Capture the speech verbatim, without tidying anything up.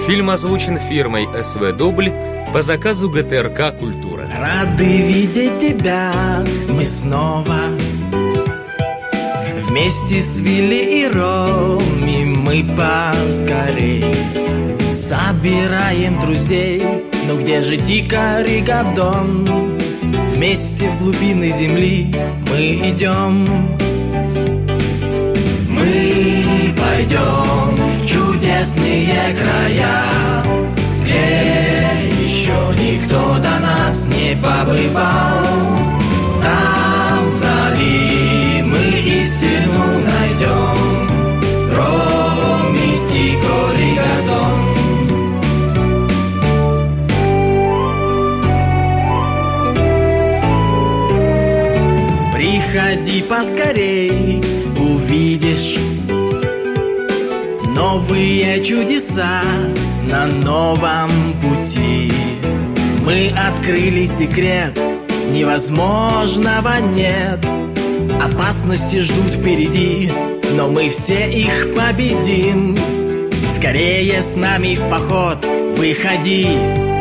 Фильм озвучен фирмой эс вэ Дубль по заказу гэ тэ эр ка «Культура». Рады видеть тебя мы снова. Вместе с Вилли и Роми мы поскорей собираем друзей. Но где же Тикаригадон? Вместе в глубины земли мы идем. Мы пойдем в чудесные края, где еще никто до нас не побывал. Там вдали мы истину найдем. Роми, Тикаригадон. Приходи поскорей, увидишь новые чудеса на новом пути. Мы открыли секрет, невозможного нет. Опасности ждут впереди, но мы все их победим. Скорее с нами в поход, выходи.